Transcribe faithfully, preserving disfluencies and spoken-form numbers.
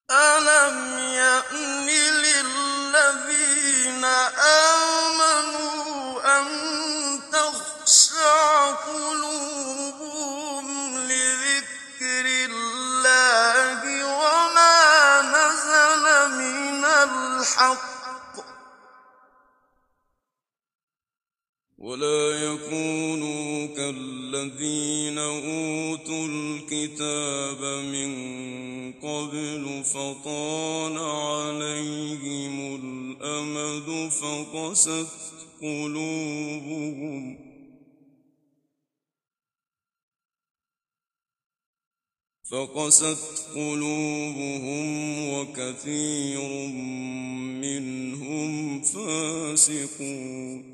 أَلَمْ يَأْنِ لِلَّذِينَ آمَنُوا أَن تَخْشَعَ قُلُوبُهُمْ لِذِكْرِ اللَّهِ وَمَا نَزَلَ مِنَ الْحَقِّ وَلَا يَكُونُوا كَالَّذِينَ أُوتُوا الْكِتَابَ مِن قَبْلُ فَطَالَ عَلَيْهِمُ الْأَمَدُ فَقَسَتْ قُلُوبُهُمْ فَقَسَتْ قُلُوبُهُمْ وَكَثِيرٌ مِّنْهُمْ فَاسِقُونَ